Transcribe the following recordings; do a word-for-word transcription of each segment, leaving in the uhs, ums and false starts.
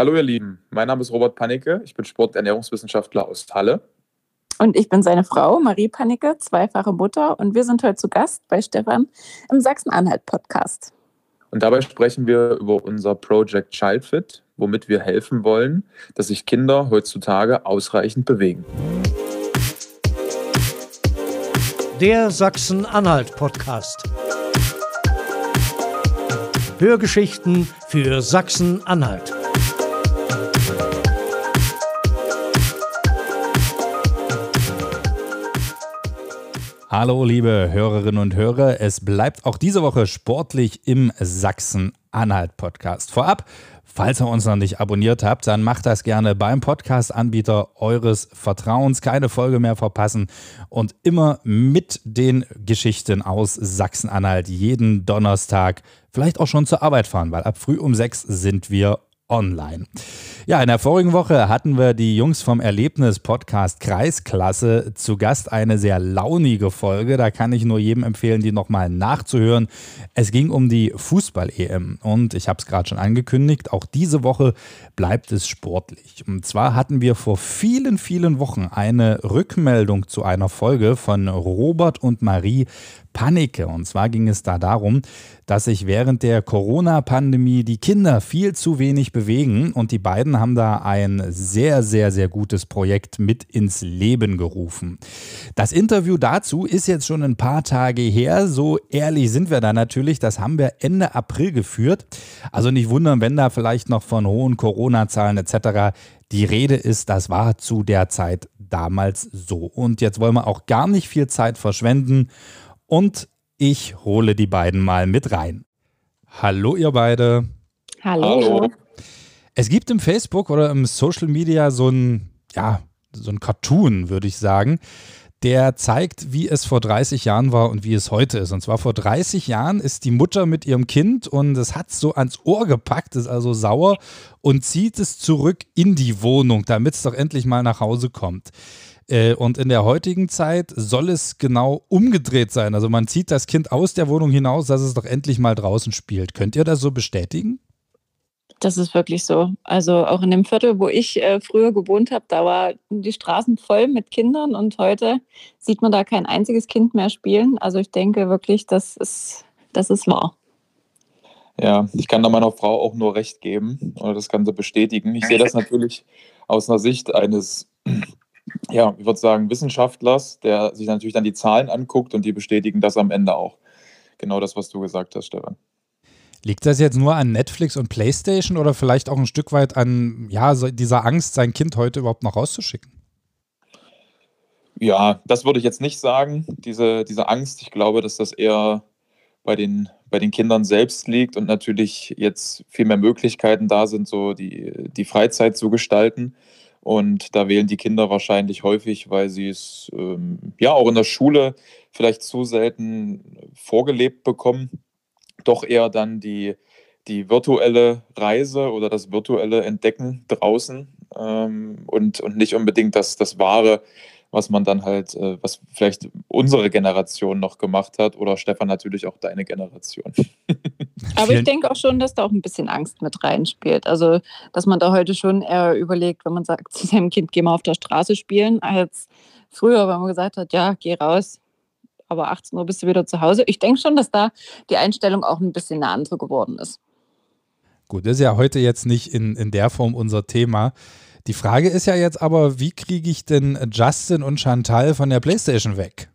Hallo ihr Lieben, mein Name ist Robert Panicke, ich bin Sport- und Ernährungswissenschaftler aus Halle. Und ich bin seine Frau, Marie Panicke, zweifache Mutter. Und wir sind heute zu Gast bei Stefan im Sachsen-Anhalt-Podcast. Und dabei sprechen wir über unser Project Childfit, womit wir helfen wollen, dass sich Kinder heutzutage ausreichend bewegen. Der Sachsen-Anhalt-Podcast. Hörgeschichten für Sachsen-Anhalt. Hallo liebe Hörerinnen und Hörer, es bleibt auch diese Woche sportlich im Sachsen-Anhalt-Podcast. Vorab, falls ihr uns noch nicht abonniert habt, dann macht das gerne beim Podcast-Anbieter eures Vertrauens. Keine Folge mehr verpassen und immer mit den Geschichten aus Sachsen-Anhalt jeden Donnerstag vielleicht auch schon zur Arbeit fahren, weil ab früh um sechs sind wir online. Ja, in der vorigen Woche hatten wir die Jungs vom Erlebnis-Podcast Kreisklasse zu Gast. Eine sehr launige Folge, da kann ich nur jedem empfehlen, die nochmal nachzuhören. Es ging um die Fußball-E M und ich habe es gerade schon angekündigt, auch diese Woche bleibt es sportlich. Und zwar hatten wir vor vielen, vielen Wochen eine Rückmeldung zu einer Folge von Robert und Marie Panicke. Und zwar ging es da darum, dass sich während der Corona-Pandemie die Kinder viel zu wenig bewegen und die beiden haben da ein sehr, sehr, sehr gutes Projekt mit ins Leben gerufen. Das Interview dazu ist jetzt schon ein paar Tage her, so ehrlich sind wir da natürlich, das haben wir Ende April geführt. Also nicht wundern, wenn da vielleicht noch von hohen Corona-Zahlen et cetera die Rede ist, das war zu der Zeit damals so. Und jetzt wollen wir auch gar nicht viel Zeit verschwenden. Und ich hole die beiden mal mit rein. Hallo ihr beide. Hallo. Hallo. Es gibt im Facebook oder im Social Media so ein, ja, so ein Cartoon, würde ich sagen, der zeigt, wie es vor dreißig Jahren war und wie es heute ist. Und zwar vor dreißig Jahren ist die Mutter mit ihrem Kind und es hat so ans Ohr gepackt, ist also sauer und zieht es zurück in die Wohnung, damit es doch endlich mal nach Hause kommt. Und in der heutigen Zeit soll es genau umgedreht sein. Also man zieht das Kind aus der Wohnung hinaus, dass es doch endlich mal draußen spielt. Könnt ihr das so bestätigen? Das ist wirklich so. Also auch in dem Viertel, wo ich äh, früher gewohnt habe, da waren die Straßen voll mit Kindern und heute sieht man da kein einziges Kind mehr spielen. Also ich denke wirklich, das ist, das ist wahr. Ja, ich kann da meiner Frau auch nur recht geben oder das Ganze bestätigen. Ich sehe das natürlich aus einer Sicht eines, ja, ich würde sagen, Wissenschaftlers, der sich natürlich dann die Zahlen anguckt und die bestätigen das am Ende auch. Genau das, was du gesagt hast, Stefan. Liegt das jetzt nur an Netflix und PlayStation oder vielleicht auch ein Stück weit an ja, so dieser Angst, sein Kind heute überhaupt noch rauszuschicken? Ja, das würde ich jetzt nicht sagen, diese, diese Angst. Ich glaube, dass das eher bei den, bei den Kindern selbst liegt und natürlich jetzt viel mehr Möglichkeiten da sind, so die, die Freizeit zu gestalten. Und da wählen die Kinder wahrscheinlich häufig, weil sie es ähm, ja auch in der Schule vielleicht zu selten vorgelebt bekommen, doch eher dann die, die virtuelle Reise oder das virtuelle Entdecken draußen ähm, und, und nicht unbedingt das, das Wahre, was man dann halt, äh, was vielleicht unsere Generation noch gemacht hat oder Stefan natürlich auch deine Generation. Aber ich denke auch schon, dass da auch ein bisschen Angst mit reinspielt. Also, dass man da heute schon eher überlegt, wenn man sagt zu seinem Kind, geh mal auf der Straße spielen, als früher, wenn man gesagt hat, ja, geh raus, aber achtzehn Uhr bist du wieder zu Hause. Ich denke schon, dass da die Einstellung auch ein bisschen eine andere geworden ist. Gut, das ist ja heute jetzt nicht in, in der Form unser Thema. Die Frage ist ja jetzt aber, wie kriege ich denn Justin und Chantal von der PlayStation weg?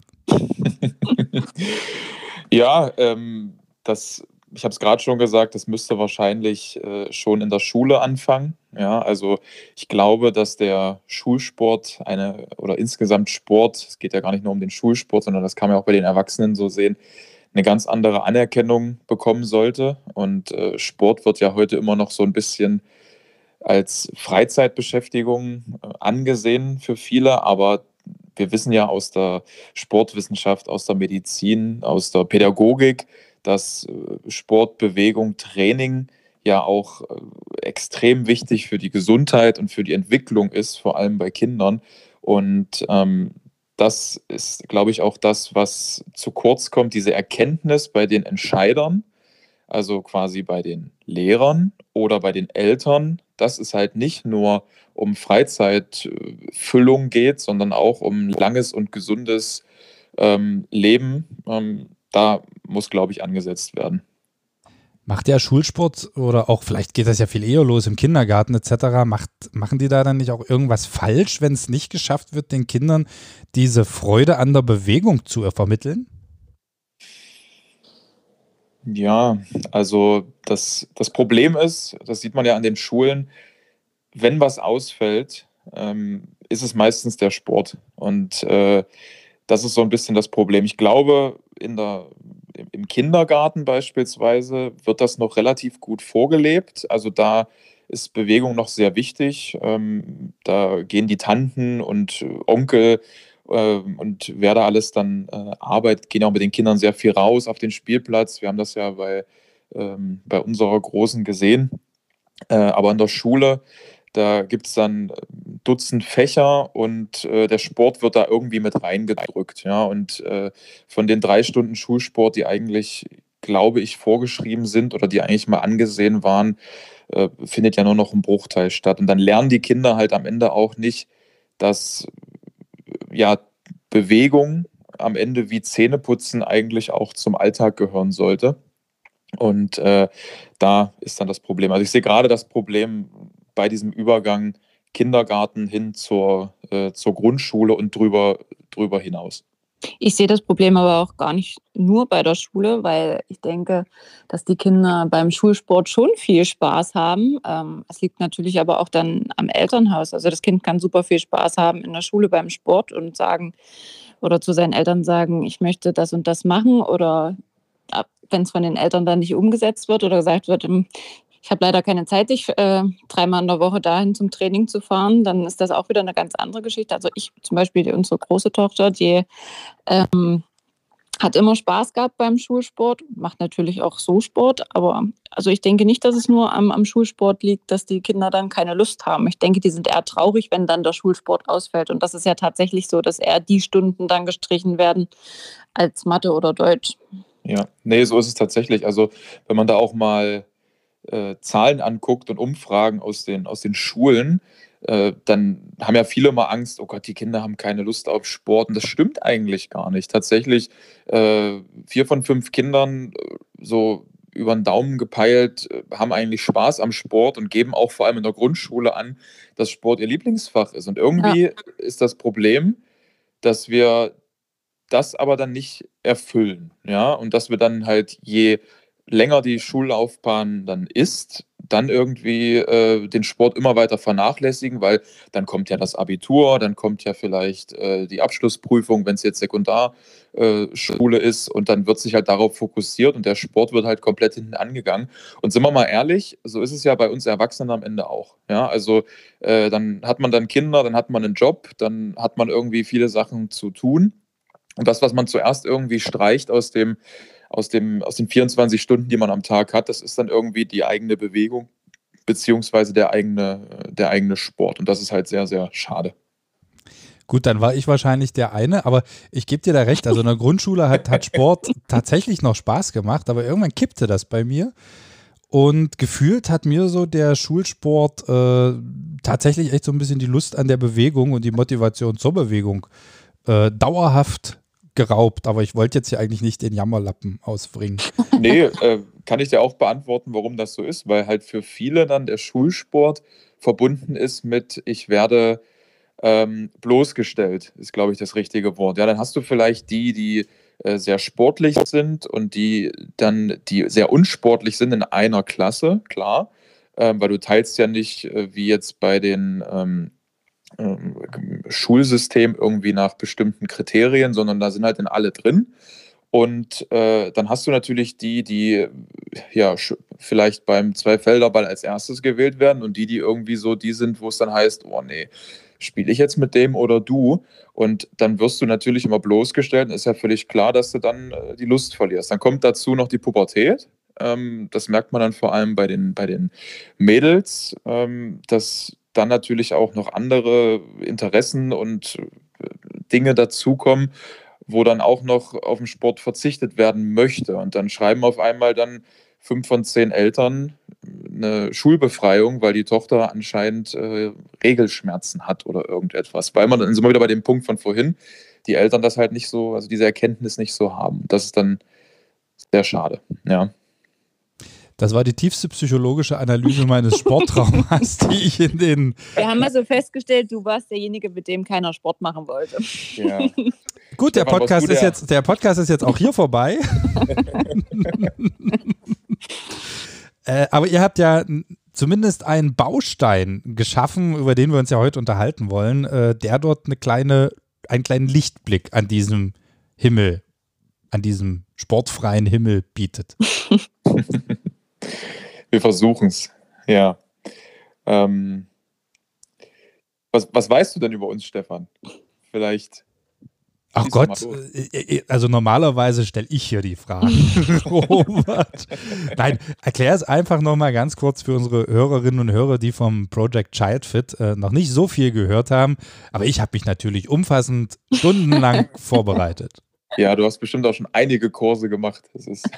Ja, ähm, das, ich habe es gerade schon gesagt, das müsste wahrscheinlich äh, schon in der Schule anfangen. Ja, also ich glaube, dass der Schulsport eine oder insgesamt Sport, es geht ja gar nicht nur um den Schulsport, sondern das kann man auch bei den Erwachsenen so sehen, eine ganz andere Anerkennung bekommen sollte. Und äh, Sport wird ja heute immer noch so ein bisschen als Freizeitbeschäftigung äh, angesehen für viele, aber wir wissen ja aus der Sportwissenschaft, aus der Medizin, aus der Pädagogik, dass äh, Sport, Bewegung, Training ja auch äh, extrem wichtig für die Gesundheit und für die Entwicklung ist, vor allem bei Kindern. Und ähm, das ist, glaube ich, auch das, was zu kurz kommt, diese Erkenntnis bei den Entscheidern, also quasi bei den Lehrern oder bei den Eltern, dass es halt nicht nur um Freizeitfüllung geht, sondern auch um langes und gesundes ähm, Leben. Ähm, da muss, glaube ich, angesetzt werden. Macht der Schulsport oder auch, vielleicht geht das ja viel eher los im Kindergarten et cetera, macht, machen die da dann nicht auch irgendwas falsch, wenn es nicht geschafft wird, den Kindern diese Freude an der Bewegung zu vermitteln? Ja, also das, das Problem ist, das sieht man ja an den Schulen, wenn was ausfällt, ähm, ist es meistens der Sport. Und äh, das ist so ein bisschen das Problem. Ich glaube, in der, im Kindergarten beispielsweise wird das noch relativ gut vorgelebt. Also da ist Bewegung noch sehr wichtig. Ähm, da gehen die Tanten und Onkel äh, und wer da alles dann äh, arbeitet, gehen auch mit den Kindern sehr viel raus auf den Spielplatz. Wir haben das ja bei, ähm, bei unserer Großen gesehen. Äh, aber in der Schule, da gibt es dann Dutzend Fächer und äh, der Sport wird da irgendwie mit reingedrückt. Ja? Und äh, von den drei Stunden Schulsport, die eigentlich, glaube ich, vorgeschrieben sind oder die eigentlich mal angesehen waren, äh, findet ja nur noch ein Bruchteil statt. Und dann lernen die Kinder halt am Ende auch nicht, dass ja, Bewegung am Ende wie Zähneputzen eigentlich auch zum Alltag gehören sollte. Und äh, da ist dann das Problem. Also ich sehe gerade das Problem bei diesem Übergang Kindergarten hin zur, äh, zur Grundschule und drüber, drüber hinaus. Ich sehe das Problem aber auch gar nicht nur bei der Schule, weil ich denke, dass die Kinder beim Schulsport schon viel Spaß haben. Ähm, es liegt natürlich aber auch dann am Elternhaus. Also das Kind kann super viel Spaß haben in der Schule beim Sport und sagen oder zu seinen Eltern sagen, ich möchte das und das machen, oder wenn es von den Eltern dann nicht umgesetzt wird oder gesagt wird, ich habe leider keine Zeit, dich äh, dreimal in der Woche dahin zum Training zu fahren, dann ist das auch wieder eine ganz andere Geschichte. Also ich zum Beispiel, unsere große Tochter, die ähm, hat immer Spaß gehabt beim Schulsport, macht natürlich auch so Sport, aber also ich denke nicht, dass es nur am, am Schulsport liegt, dass die Kinder dann keine Lust haben. Ich denke, die sind eher traurig, wenn dann der Schulsport ausfällt, und das ist ja tatsächlich so, dass eher die Stunden dann gestrichen werden als Mathe oder Deutsch. Ja, nee, so ist es tatsächlich. Also wenn man da auch mal äh, Zahlen anguckt und Umfragen aus den, aus den Schulen, äh, dann haben ja viele mal Angst, oh Gott, die Kinder haben keine Lust auf Sport. Und das stimmt eigentlich gar nicht. Tatsächlich, äh, vier von fünf Kindern, äh, so über den Daumen gepeilt, äh, haben eigentlich Spaß am Sport und geben auch vor allem in der Grundschule an, dass Sport ihr Lieblingsfach ist. Und irgendwie ja. ist das Problem, dass wir das aber dann nicht erfüllen, ja, und dass wir dann halt, je länger die Schullaufbahn dann ist, dann irgendwie äh, den Sport immer weiter vernachlässigen, weil dann kommt ja das Abitur, dann kommt ja vielleicht äh, die Abschlussprüfung, wenn es jetzt Sekundarschule äh, ist, und dann wird sich halt darauf fokussiert und der Sport wird halt komplett hinten angegangen. Und sind wir mal ehrlich, so ist es ja bei uns Erwachsenen am Ende auch. Ja, also äh, dann hat man dann Kinder, dann hat man einen Job, dann hat man irgendwie viele Sachen zu tun. Und das, was man zuerst irgendwie streicht aus dem, aus dem, aus den vierundzwanzig Stunden, die man am Tag hat, das ist dann irgendwie die eigene Bewegung beziehungsweise der eigene, der eigene Sport. Und das ist halt sehr, sehr schade. Gut, dann war ich wahrscheinlich der eine, aber ich gebe dir da recht. Also in der Grundschule hat, hat Sport tatsächlich noch Spaß gemacht, aber irgendwann kippte das bei mir. Und gefühlt hat mir so der Schulsport äh, tatsächlich echt so ein bisschen die Lust an der Bewegung und die Motivation zur Bewegung äh, dauerhaft geraubt, aber ich wollte jetzt hier eigentlich nicht den Jammerlappen ausbringen. Nee, äh, kann ich dir auch beantworten, warum das so ist, weil halt für viele dann der Schulsport verbunden ist mit, ich werde ähm, bloßgestellt, ist, glaube ich, das richtige Wort. Ja, dann hast du vielleicht die, die äh, sehr sportlich sind und die dann, die sehr unsportlich sind in einer Klasse, klar, ähm, weil du teilst ja nicht, äh, wie jetzt bei den ähm, Schulsystem irgendwie nach bestimmten Kriterien, sondern da sind halt dann alle drin. Und äh, dann hast du natürlich die, die ja vielleicht beim Zweifelderball als erstes gewählt werden und die, die irgendwie so die sind, wo es dann heißt, oh nee, spiele ich jetzt mit dem oder du? Und dann wirst du natürlich immer bloßgestellt und ist ja völlig klar, dass du dann äh, die Lust verlierst. Dann kommt dazu noch die Pubertät. Ähm, das merkt man dann vor allem bei den, bei den Mädels, ähm, dass dann natürlich auch noch andere Interessen und Dinge dazukommen, wo dann auch noch auf den Sport verzichtet werden möchte. Und dann schreiben auf einmal dann fünf von zehn Eltern eine Schulbefreiung, weil die Tochter anscheinend äh, Regelschmerzen hat oder irgendetwas. Weil man dann sind wir wieder bei dem Punkt von vorhin, die Eltern das halt nicht so, also diese Erkenntnis nicht so haben. Das ist dann sehr schade, ja. Das war die tiefste psychologische Analyse meines Sporttraumas, die ich in den... Wir haben also festgestellt, du warst derjenige, mit dem keiner Sport machen wollte. Ja. Gut, der Podcast, ist jetzt, der Podcast ist jetzt auch hier vorbei. äh, aber ihr habt ja zumindest einen Baustein geschaffen, über den wir uns ja heute unterhalten wollen, äh, der dort eine kleine, einen kleinen Lichtblick an diesem Himmel, an diesem sportfreien Himmel bietet. Wir versuchen es, ja. Ähm, was, was weißt du denn über uns, Stefan? Vielleicht. Ach Gott, also normalerweise stelle ich hier die Fragen, Robert. Nein, erklär es einfach nochmal ganz kurz für unsere Hörerinnen und Hörer, die vom Project Childfit äh, noch nicht so viel gehört haben. Aber ich habe mich natürlich umfassend stundenlang vorbereitet. Ja, du hast bestimmt auch schon einige Kurse gemacht. Das ist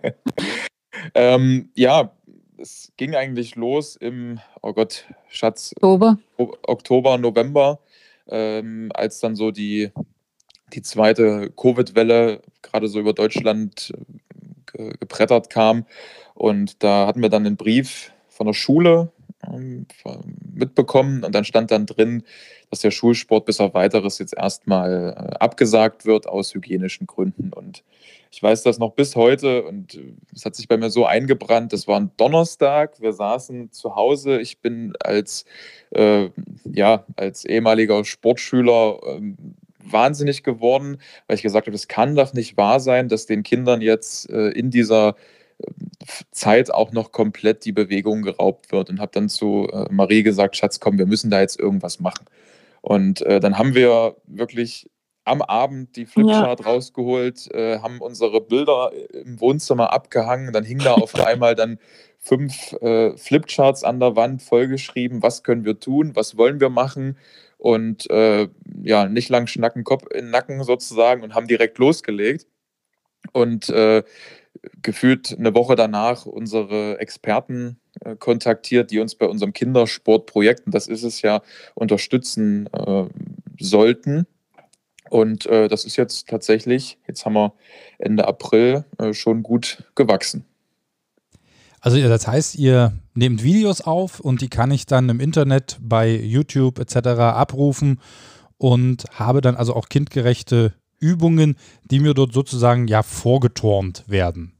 ähm, ja, es ging eigentlich los im, oh Gott, Schatz, Oktober, Oktober November, ähm, als dann so die die zweite Covid-Welle gerade so über Deutschland ge- gebrettert kam. Und da hatten wir dann einen Brief von der Schule ähm, mitbekommen und dann stand dann drin, dass der Schulsport bis auf Weiteres jetzt erstmal äh, abgesagt wird aus hygienischen Gründen. Und ich weiß das noch bis heute und es hat sich bei mir so eingebrannt. Das war ein Donnerstag, wir saßen zu Hause. Ich bin als, äh, ja, als ehemaliger Sportschüler ähm, wahnsinnig geworden, weil ich gesagt habe, das kann doch nicht wahr sein, dass den Kindern jetzt äh, in dieser äh, Zeit auch noch komplett die Bewegung geraubt wird und habe dann zu äh, Marie gesagt, Schatz, komm, wir müssen da jetzt irgendwas machen. Und äh, dann haben wir wirklich am Abend die Flipchart ja. rausgeholt, äh, haben unsere Bilder im Wohnzimmer abgehangen, dann hing da auf einmal dann fünf äh, Flipcharts an der Wand vollgeschrieben, was können wir tun, was wollen wir machen. Und äh, ja, nicht lang schnacken, Kopf in den Nacken sozusagen und haben direkt losgelegt. Und äh, gefühlt eine Woche danach unsere Experten äh, kontaktiert, die uns bei unserem Kindersportprojekt, und das ist es ja, unterstützen äh, sollten. Und äh, das ist jetzt tatsächlich, jetzt haben wir Ende April, äh, schon gut gewachsen. Also das heißt, ihr nehmt Videos auf und die kann ich dann im Internet bei YouTube et cetera abrufen und habe dann also auch kindgerechte Übungen, die mir dort sozusagen ja vorgeturnt werden.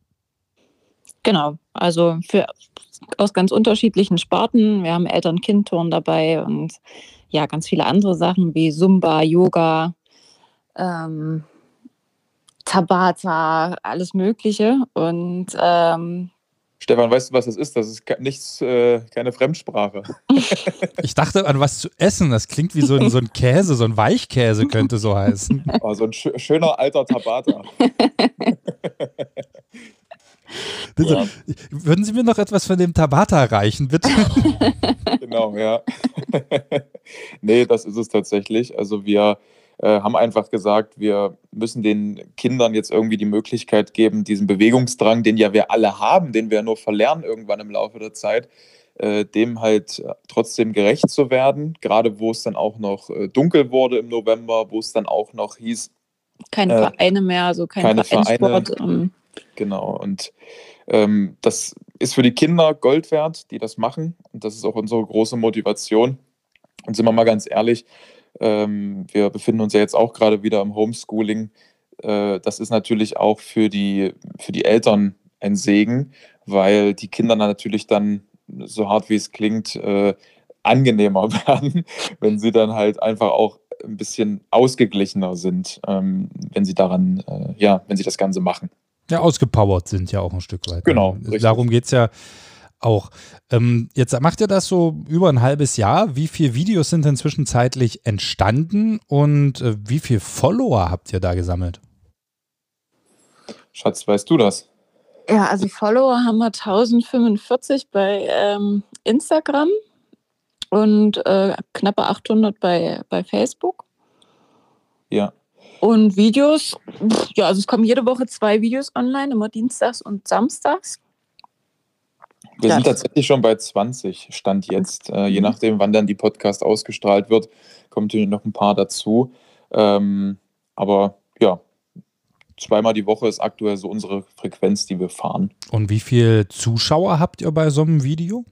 Genau, also für, aus ganz unterschiedlichen Sparten. Wir haben Eltern-Kind-Turnen dabei und ja, ganz viele andere Sachen wie Zumba, Yoga, ähm, Tabata, alles Mögliche. Und ähm, Stefan, weißt du, was das ist? Das ist nichts, äh, keine Fremdsprache. Ich dachte an was zu essen. Das klingt wie so ein, so ein Käse, so ein Weichkäse könnte so heißen. Oh, so ein sch- schöner alter Tabata. Ja. Würden Sie mir noch etwas von dem Tabata reichen, bitte? Genau, ja. Nee, das ist es tatsächlich. Also wir äh, haben einfach gesagt, wir müssen den Kindern jetzt irgendwie die Möglichkeit geben, diesen Bewegungsdrang, den ja wir alle haben, den wir nur verlernen irgendwann im Laufe der Zeit, äh, dem halt trotzdem gerecht zu werden. Gerade wo es dann auch noch äh, dunkel wurde im November, wo es dann auch noch hieß, keine äh, Vereine mehr, also kein keine Vereinssport. Vereine. Ähm. Genau, und ähm, das ist für die Kinder Gold wert, die das machen. Und das ist auch unsere große Motivation. Und sind wir mal ganz ehrlich, ähm, wir befinden uns ja jetzt auch gerade wieder im Homeschooling. Äh, das ist natürlich auch für die, für die Eltern ein Segen, weil die Kinder natürlich dann, so hart wie es klingt, äh, angenehmer werden, wenn sie dann halt einfach auch ein bisschen ausgeglichener sind, ähm, wenn sie daran, äh, ja, wenn sie das Ganze machen. Ja, ausgepowert sind ja auch ein Stück weit. Genau. Darum geht es ja auch. Ähm, jetzt macht ihr das so über ein halbes Jahr. Wie viele Videos sind denn zwischenzeitlich entstanden und äh, wie viele Follower habt ihr da gesammelt? Schatz, weißt du das? Ja, also Follower haben wir tausendfünfundvierzig bei ähm, Instagram und äh, knappe achthundert bei, bei Facebook. Ja. Und Videos, ja, also es kommen jede Woche zwei Videos online, immer dienstags und samstags. Wir Ja, sind tatsächlich schon bei zwanzig, Stand jetzt. Äh, je nachdem, wann dann die Podcast ausgestrahlt wird, kommen natürlich noch ein paar dazu. Ähm, aber ja, zweimal die Woche ist aktuell so unsere Frequenz, die wir fahren. Und wie viele Zuschauer habt ihr bei so einem Video?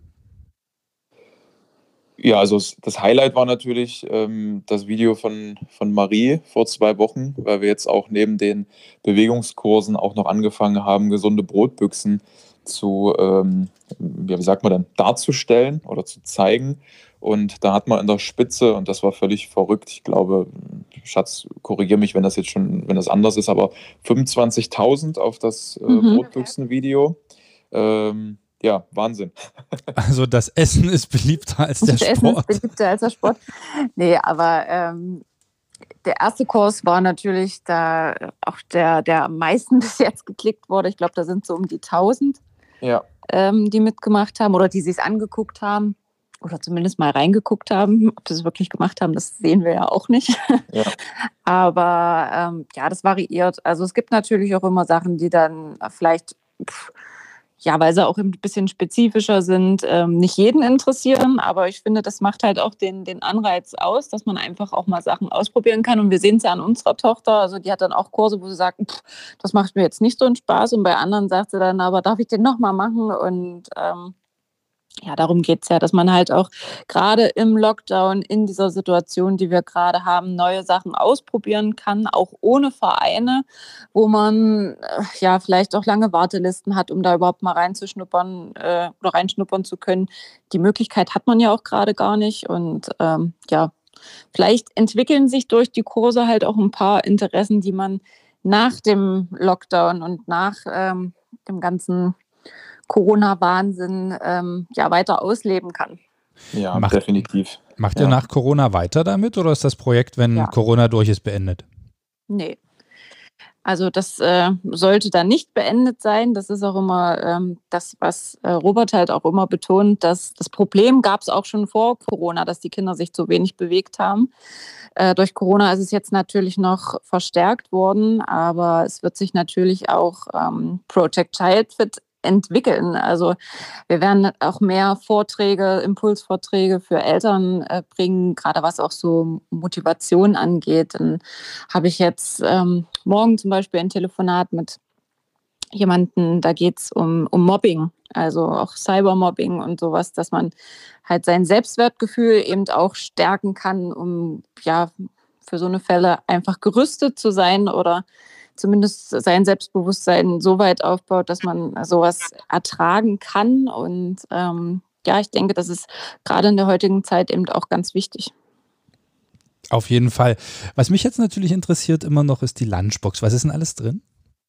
Ja, also es- das Highlight war natürlich ähm, das Video von, von Marie vor zwei Wochen, weil wir jetzt auch neben den Bewegungskursen auch noch angefangen haben, gesunde Brotbüchsen zu, ähm, ja, wie sagt man dann, darzustellen oder zu zeigen. Und da hat man in der Spitze, und das war völlig verrückt, ich glaube, Schatz, korrigiere mich, wenn das jetzt schon, wenn das anders ist, aber fünfundzwanzigtausend auf das äh, Mhm. Brotbüchsen-Video. Ähm, ja, Wahnsinn. Also das Essen ist beliebter als der Das Essen ist Sport. beliebter als der Sport. Nee, aber ähm, der erste Kurs war natürlich da auch der, der am meisten bis jetzt geklickt wurde. Ich glaube, da sind so um die tausend, Ja. ähm, die mitgemacht haben oder die sich angeguckt haben oder zumindest mal reingeguckt haben. Ob sie es wirklich gemacht haben, das sehen wir ja auch nicht. Ja. Aber ähm, ja, das variiert. Also es gibt natürlich auch immer Sachen, die dann vielleicht, pff, ja, weil sie auch ein bisschen spezifischer sind, ähm, nicht jeden interessieren. Aber ich finde, das macht halt auch den, den Anreiz aus, dass man einfach auch mal Sachen ausprobieren kann. Und wir sehen es ja an unserer Tochter. Also die hat dann auch Kurse, wo sie sagt, pff, das macht mir jetzt nicht so einen Spaß. Und bei anderen sagt sie dann, aber darf ich den nochmal machen? Und ähm, ja, darum geht es ja, dass man halt auch gerade im Lockdown, in dieser Situation, die wir gerade haben, neue Sachen ausprobieren kann, auch ohne Vereine, wo man äh, ja vielleicht auch lange Wartelisten hat, um da überhaupt mal reinzuschnuppern äh, oder reinschnuppern zu können. Die Möglichkeit hat man ja auch gerade gar nicht. Und ähm, ja, vielleicht entwickeln sich durch die Kurse halt auch ein paar Interessen, die man nach dem Lockdown und nach ähm, dem ganzen Corona-Wahnsinn ähm, ja, weiter ausleben kann. Ja, Macht- definitiv. Macht Ja. ihr nach Corona weiter damit oder ist das Projekt, wenn Ja. Corona durch ist, beendet? Nee. Also das äh, sollte dann nicht beendet sein. Das ist auch immer ähm, das, was äh, Robert halt auch immer betont, dass das Problem gab es auch schon vor Corona, dass die Kinder sich zu wenig bewegt haben. Äh, durch Corona ist es jetzt natürlich noch verstärkt worden, aber es wird sich natürlich auch ähm, Project Childfit entwickeln. Also wir werden auch mehr Vorträge, Impulsvorträge für Eltern äh, bringen, gerade was auch so Motivation angeht. Dann habe ich jetzt ähm, morgen zum Beispiel ein Telefonat mit jemandem, da geht es um, um Mobbing, also auch Cybermobbing und sowas, dass man halt sein Selbstwertgefühl eben auch stärken kann, um ja für so eine Fälle einfach gerüstet zu sein oder zumindest sein Selbstbewusstsein so weit aufbaut, dass man sowas ertragen kann. Und ähm, ja, ich denke, das ist gerade in der heutigen Zeit eben auch ganz wichtig. Auf jeden Fall. Was mich jetzt natürlich interessiert immer noch ist die Lunchbox. Was ist denn alles drin?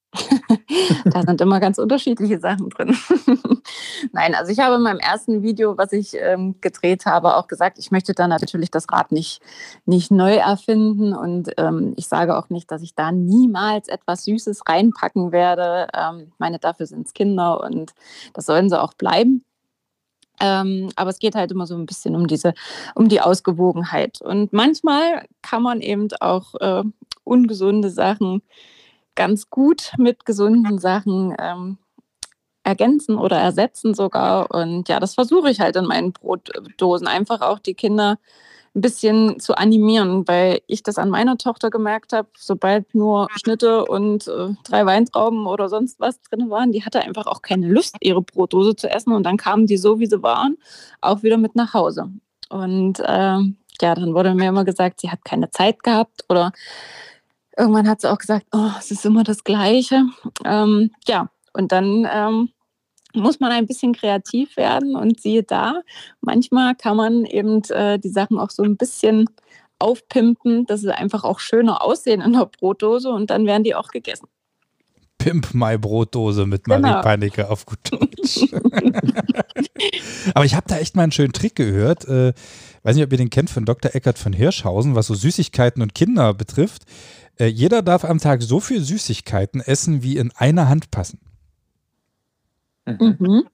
Da sind immer ganz unterschiedliche Sachen drin. Nein, also ich habe in meinem ersten Video, was ich ähm, gedreht habe, auch gesagt, ich möchte da natürlich das Rad nicht, nicht neu erfinden und ähm, ich sage auch nicht, dass ich da niemals etwas Süßes reinpacken werde. Ähm, ich meine, dafür sind es Kinder und das sollen sie auch bleiben. Ähm, aber es geht halt immer so ein bisschen um diese, um die Ausgewogenheit. Und manchmal kann man eben auch äh, ungesunde Sachen ganz gut mit gesunden Sachen ähm, ergänzen oder ersetzen sogar. Und ja, das versuche ich halt in meinen Brotdosen, einfach auch die Kinder ein bisschen zu animieren, weil ich das an meiner Tochter gemerkt habe, sobald nur Schnitte und äh, drei Weintrauben oder sonst was drin waren, die hatte einfach auch keine Lust, ihre Brotdose zu essen und dann kamen die so, wie sie waren, auch wieder mit nach Hause. Und äh, ja, dann wurde mir immer gesagt, sie hat keine Zeit gehabt oder irgendwann hat sie auch gesagt, oh, es ist immer das Gleiche. Ähm, ja, und dann ähm, muss man ein bisschen kreativ werden und siehe da, manchmal kann man eben äh, die Sachen auch so ein bisschen aufpimpen, dass sie einfach auch schöner aussehen in der Brotdose und dann werden die auch gegessen. Pimp my Brotdose mit Marie Genau. Peinecke auf gut Deutsch. Aber ich habe da echt mal einen schönen Trick gehört. Äh, weiß nicht, ob ihr den kennt, von Doktor Eckhard von Hirschhausen, was so Süßigkeiten und Kinder betrifft. Äh, jeder darf am Tag so viel Süßigkeiten essen, wie in einer Hand passen. Mhm. Mhm.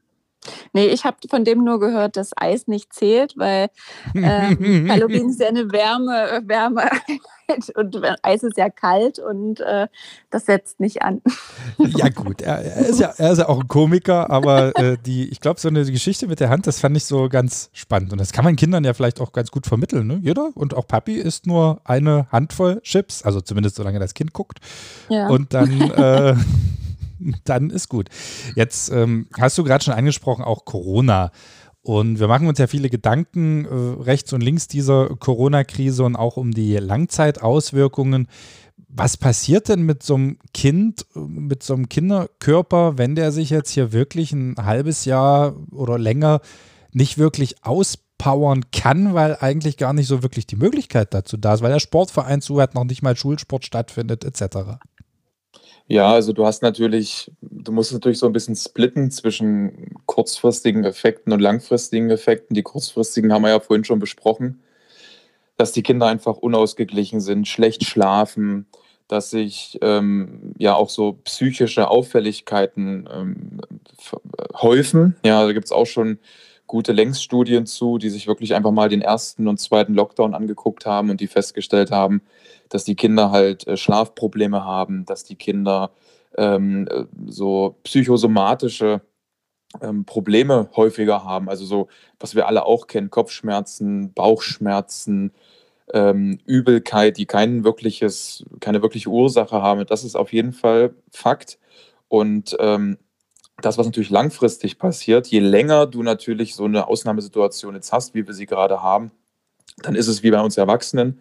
Nee, ich habe von dem nur gehört, dass Eis nicht zählt, weil ähm, Kalorien ist ja eine Wärme, Wärme und Eis ist ja kalt und äh, das setzt nicht an. Ja gut, er, er, ist, ja, er ist ja auch ein Komiker, aber äh, die, ich glaube, so eine Geschichte mit der Hand, das fand ich so ganz spannend und das kann man Kindern ja vielleicht auch ganz gut vermitteln. Ne? Jeder und auch Papi isst nur eine Handvoll Chips, also zumindest solange das Kind guckt Ja. und dann... Äh, Dann ist gut. Jetzt ähm, hast du gerade schon angesprochen, auch Corona. Und wir machen uns ja viele Gedanken äh, rechts und links dieser Corona-Krise und auch um die Langzeitauswirkungen. Was passiert denn mit so einem Kind, mit so einem Kinderkörper, wenn der sich jetzt hier wirklich ein halbes Jahr oder länger nicht wirklich auspowern kann, weil eigentlich gar nicht so wirklich die Möglichkeit dazu da ist, weil der Sportverein zu hat, noch nicht mal Schulsport stattfindet et cetera? Ja, also du hast natürlich, du musst natürlich so ein bisschen splitten zwischen kurzfristigen Effekten und langfristigen Effekten. Die kurzfristigen haben wir ja vorhin schon besprochen, dass die Kinder einfach unausgeglichen sind, schlecht schlafen, dass sich ähm, ja auch so psychische Auffälligkeiten ähm, häufen. Ja, da gibt es auch schon gute Längsstudien zu, die sich wirklich einfach mal den ersten und zweiten Lockdown angeguckt haben und die festgestellt haben, dass die Kinder halt äh, Schlafprobleme haben, dass die Kinder ähm, äh, so psychosomatische ähm, Probleme häufiger haben. Also so, was wir alle auch kennen, Kopfschmerzen, Bauchschmerzen, ähm, Übelkeit, die kein wirkliches, keine wirkliche Ursache haben. Das ist auf jeden Fall Fakt. Und ähm, das, was natürlich langfristig passiert, je länger du natürlich so eine Ausnahmesituation jetzt hast, wie wir sie gerade haben, dann ist es wie bei uns Erwachsenen.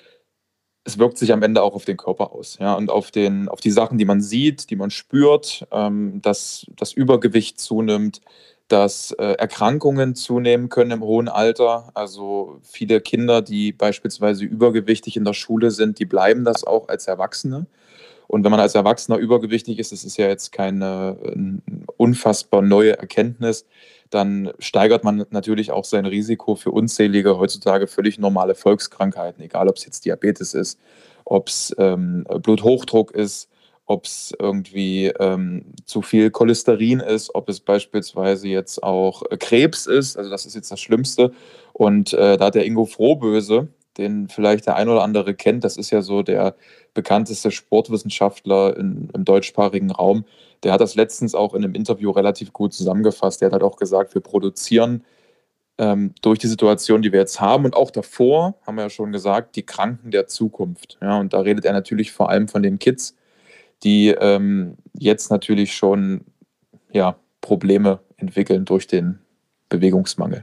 Es wirkt sich am Ende auch auf den Körper aus, ja, und auf, den, auf die Sachen, die man sieht, die man spürt, ähm, dass das Übergewicht zunimmt, dass äh, Erkrankungen zunehmen können im hohen Alter. Also viele Kinder, die beispielsweise übergewichtig in der Schule sind, die bleiben das auch als Erwachsene. Und wenn man als Erwachsener übergewichtig ist, das ist ja jetzt keine äh, unfassbar neue Erkenntnis, dann steigert man natürlich auch sein Risiko für unzählige, heutzutage völlig normale Volkskrankheiten, egal ob es jetzt Diabetes ist, ob es ähm, Bluthochdruck ist, ob es irgendwie ähm, zu viel Cholesterin ist, ob es beispielsweise jetzt auch äh, Krebs ist, also das ist jetzt das Schlimmste. Und äh, da hat der Ingo Frohböse, den vielleicht der ein oder andere kennt, das ist ja so der bekannteste Sportwissenschaftler in, im deutschsprachigen Raum, der hat das letztens auch in einem Interview relativ gut zusammengefasst. Der hat halt auch gesagt, wir produzieren ähm, durch die Situation, die wir jetzt haben und auch davor, haben wir ja schon gesagt, die Kranken der Zukunft. Ja, und da redet er natürlich vor allem von den Kids, die ähm, jetzt natürlich schon ja, Probleme entwickeln durch den Bewegungsmangel.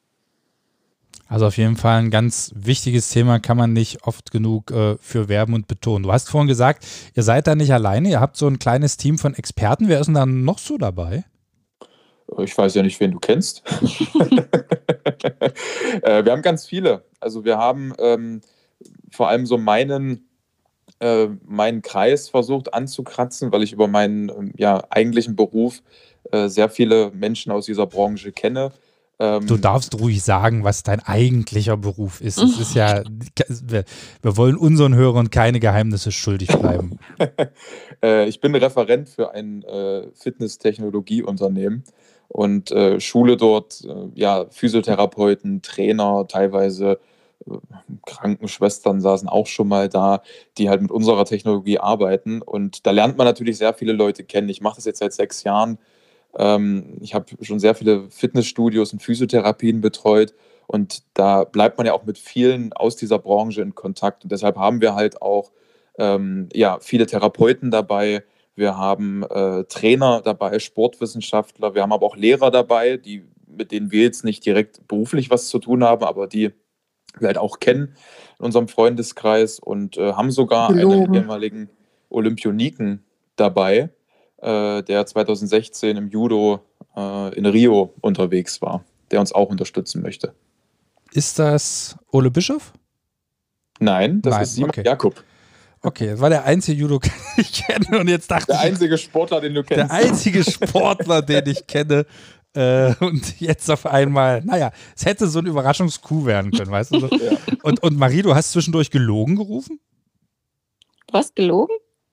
Also auf jeden Fall ein ganz wichtiges Thema, kann man nicht oft genug äh, für werben und betonen. Du hast vorhin gesagt, ihr seid da nicht alleine, ihr habt so ein kleines Team von Experten. Wer ist denn da noch so dabei? Ich weiß ja nicht, wen du kennst. äh, wir haben ganz viele. Also wir haben ähm, vor allem so meinen, äh, meinen Kreis versucht anzukratzen, weil ich über meinen ähm, ja, eigentlichen Beruf äh, sehr viele Menschen aus dieser Branche kenne. Du darfst ruhig sagen, was dein eigentlicher Beruf ist. Es ist ja, wir, wir wollen unseren Hörern keine Geheimnisse schuldig bleiben. Ich bin Referent für ein äh, Fitnesstechnologieunternehmen und äh, schule dort äh, ja, Physiotherapeuten, Trainer, teilweise äh, Krankenschwestern saßen auch schon mal da, die halt mit unserer Technologie arbeiten. Und da lernt man natürlich sehr viele Leute kennen. Ich mache das jetzt seit sechs Jahren. Ich habe schon sehr viele Fitnessstudios und Physiotherapien betreut und da bleibt man ja auch mit vielen aus dieser Branche in Kontakt und deshalb haben wir halt auch ähm, ja, viele Therapeuten dabei, wir haben äh, Trainer dabei, Sportwissenschaftler, wir haben aber auch Lehrer dabei, die, mit denen wir jetzt nicht direkt beruflich was zu tun haben, aber die wir halt auch kennen in unserem Freundeskreis und äh, haben sogar Gelogen. einen ehemaligen Olympioniken dabei, der zweitausendsechzehn im Judo äh, in Rio unterwegs war, der uns auch unterstützen möchte. Ist das Ole Bischof? Nein, das Nein, ist Simon okay. Jakob. Okay, das war der einzige Judo, den ich kenne und jetzt dachte Der ich, einzige Sportler, den du kennst. Der einzige Sportler, den ich kenne äh, und jetzt auf einmal, naja, es hätte so ein Überraschungskuh werden können, weißt du? So? Ja. Und, und Marie, du hast zwischendurch gelogen gerufen? Du hast gelogen?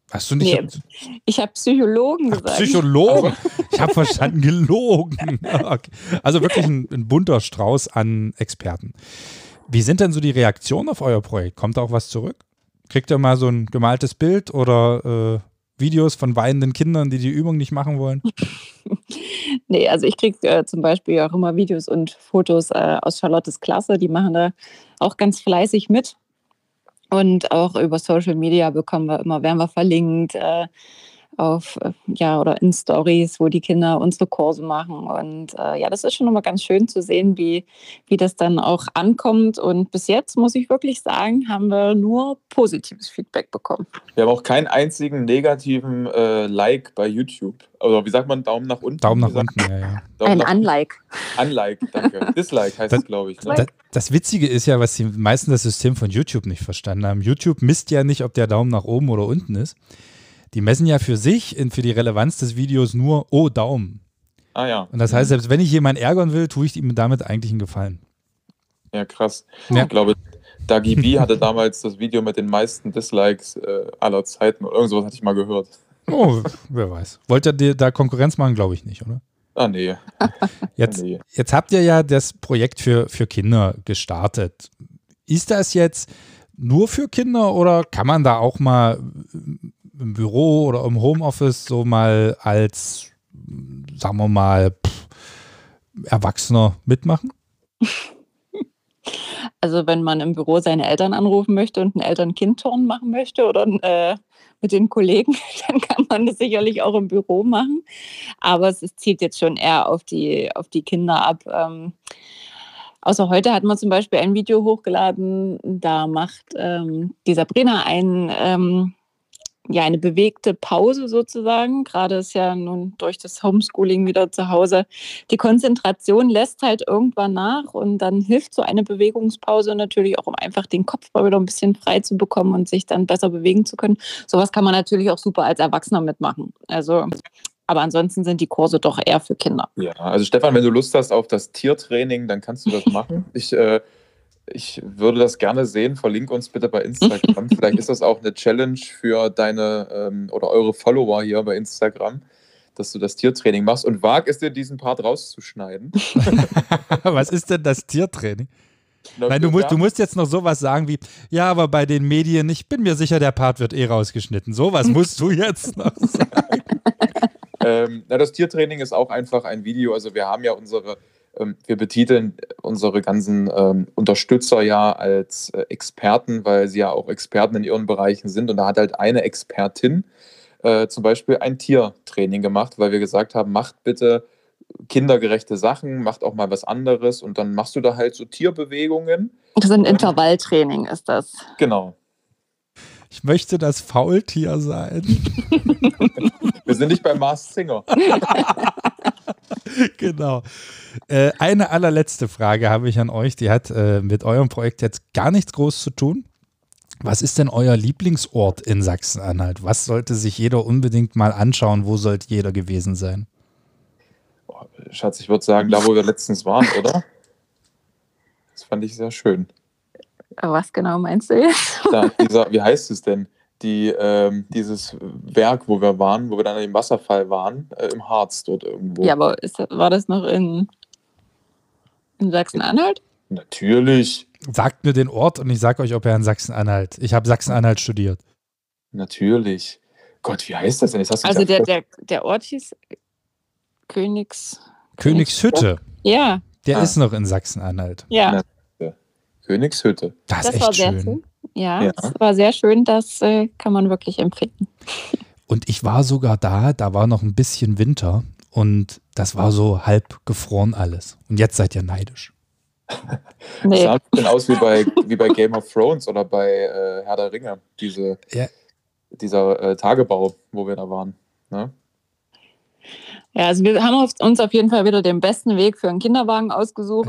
Hast du nicht? Nee, ich habe Psychologen Ach, gesagt. Psychologen? Ich habe verstanden, gelogen. Okay. Also wirklich ein, ein bunter Strauß an Experten. Wie sind denn so die Reaktionen auf euer Projekt? Kommt da auch was zurück? Kriegt ihr mal so ein gemaltes Bild oder äh, Videos von weinenden Kindern, die die Übung nicht machen wollen? Nee, also ich kriege äh, zum Beispiel auch immer Videos und Fotos äh, aus Charlottes Klasse. Die machen da auch ganz fleißig mit. Und auch über Social Media bekommen wir immer, werden wir verlinkt äh, auf, äh, ja, oder in Stories, wo die Kinder unsere Kurse machen. Und äh, ja, das ist schon immer ganz schön zu sehen, wie, wie das dann auch ankommt. Und bis jetzt, muss ich wirklich sagen, haben wir nur positives Feedback bekommen. Wir haben auch keinen einzigen negativen äh, Like bei YouTube. Oder wie sagt man, Daumen nach unten? Daumen nach Wie sagt- unten, ja, ja. Daumen Ein nach Unlike. Unlike, danke. Dislike heißt Das- es, glaube ich. Ne? Das, das Witzige ist ja, was die meisten das System von YouTube nicht verstanden haben. YouTube misst ja nicht, ob der Daumen nach oben oder unten ist. Die messen ja für sich, in- für die Relevanz des Videos nur, oh, Daumen. Ah ja. Und das heißt, selbst wenn ich jemanden ärgern will, tue ich ihm damit eigentlich einen Gefallen. Ja, krass. Ja. Ich glaube, Dagi B hatte damals das Video mit den meisten Dislikes äh, aller Zeiten oder irgend sowas hatte ich mal gehört. Oh, wer weiß. Wollt ihr dir da Konkurrenz machen? Glaube ich nicht, oder? Ah, nee. Jetzt, nee. jetzt habt ihr ja das Projekt für, für Kinder gestartet. Ist das jetzt nur für Kinder oder kann man da auch mal im Büro oder im Homeoffice so mal als, sagen wir mal, pff, Erwachsener mitmachen? Also wenn man im Büro seine Eltern anrufen möchte und ein Eltern-Kind-Turnen machen möchte oder äh, mit den Kollegen, dann kann man das sicherlich auch im Büro machen. Aber es, es zielt jetzt schon eher auf die, auf die Kinder ab. Ähm, außer heute hat man zum Beispiel ein Video hochgeladen, da macht ähm, die Sabrina ein, ähm, ja, eine bewegte Pause sozusagen. Gerade ist ja nun durch das Homeschooling wieder zu Hause. Die Konzentration lässt halt irgendwann nach und dann hilft so eine Bewegungspause natürlich auch, um einfach den Kopf mal wieder ein bisschen frei zu bekommen und sich dann besser bewegen zu können. Sowas kann man natürlich auch super als Erwachsener mitmachen. Also, aber ansonsten sind die Kurse doch eher für Kinder. Ja, also Stefan, wenn du Lust hast auf das Tiertraining, dann kannst du das machen. Ich, äh, ich würde das gerne sehen. Verlink uns bitte bei Instagram. Vielleicht ist das auch eine Challenge für deine ähm, oder eure Follower hier bei Instagram, dass du das Tiertraining machst. Und wag es dir, diesen Part rauszuschneiden. Was ist denn das Tiertraining? Na, Nein, du wir musst, du haben- musst jetzt noch sowas sagen wie, ja, aber bei den Medien, ich bin mir sicher, der Part wird eh rausgeschnitten. Sowas musst du jetzt noch sagen. Ähm, na, das Tiertraining ist auch einfach ein Video. Also wir haben ja unsere, ähm, wir betiteln unsere ganzen ähm, Unterstützer ja als äh, Experten, weil sie ja auch Experten in ihren Bereichen sind. Und da hat halt eine Expertin äh, zum Beispiel ein Tiertraining gemacht, weil wir gesagt haben, macht bitte kindergerechte Sachen, macht auch mal was anderes und dann machst du da halt so Tierbewegungen. Das ist ein Intervalltraining, ist das. Genau. Ich möchte das Faultier sein. Wir sind nicht bei Mars Singer. Genau. Äh, eine allerletzte Frage habe ich an euch, die hat äh, mit eurem Projekt jetzt gar nichts groß zu tun. Was ist denn euer Lieblingsort in Sachsen-Anhalt? Was sollte sich jeder unbedingt mal anschauen? Wo sollte jeder gewesen sein? Oh, Schatz, ich würde sagen, da wo wir letztens waren, oder? Das fand ich sehr schön. Was genau meinst du jetzt? Da, dieser, wie heißt es denn? Die, ähm, dieses Werk, wo wir waren, wo wir dann im Wasserfall waren, äh, im Harz dort irgendwo. Ja, aber ist, war das noch in, in Sachsen-Anhalt? Natürlich, Sagt mir den Ort und ich sage euch, ob er in Sachsen-Anhalt. Ich habe Sachsen-Anhalt studiert. natürlich. Gott, wie heißt das denn? Jetzt hast du Also mich ja der, der, der Ort hieß Königs... Königshütte, Ja, der Ah. ist noch in Sachsen-Anhalt. ja. Königshütte. Das, Das ist war echt sehr schön. schön. Ja, Ja. das war sehr schön. Das äh, kann man wirklich empfehlen. Und ich war sogar da, da war noch ein bisschen Winter und das war so halb gefroren alles. Und jetzt seid ihr neidisch. Das Nee, sah ein bisschen aus wie bei, wie bei Game of Thrones oder bei äh, Herr der Ringe, diese, Ja. dieser äh, Tagebau, wo wir da waren. Ne? ja, also wir haben auf- uns auf jeden Fall wieder den besten Weg für einen Kinderwagen ausgesucht.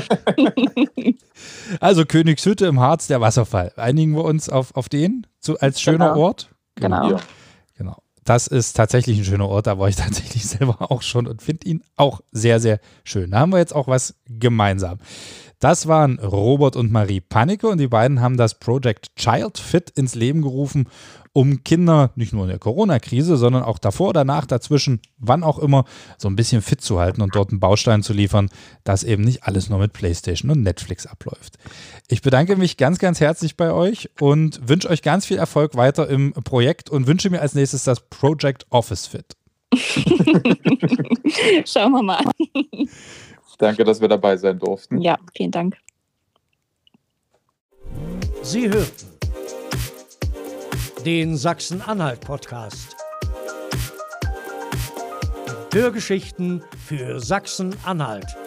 Also Königshütte im Harz, der Wasserfall. Einigen wir uns auf, auf den zu, als schöner Genau. Ort? Genau. Ja. Genau. Das ist tatsächlich ein schöner Ort, da war ich tatsächlich selber auch schon und finde ihn auch sehr, sehr schön. Da haben wir jetzt auch was gemeinsam. Das waren Robert und Marie Panicke und die beiden haben das Project Child Fit ins Leben gerufen, um Kinder nicht nur in der Corona-Krise, sondern auch davor, danach, dazwischen, wann auch immer, so ein bisschen fit zu halten und dort einen Baustein zu liefern, dass eben nicht alles nur mit PlayStation und Netflix abläuft. Ich bedanke mich ganz, ganz herzlich bei euch und wünsche euch ganz viel Erfolg weiter im Projekt und wünsche mir als nächstes das Project Office Fit. Schauen wir mal. Danke, dass wir dabei sein durften. Ja, vielen Dank. Sie hörten den Sachsen-Anhalt-Podcast. Hörgeschichten für Sachsen-Anhalt.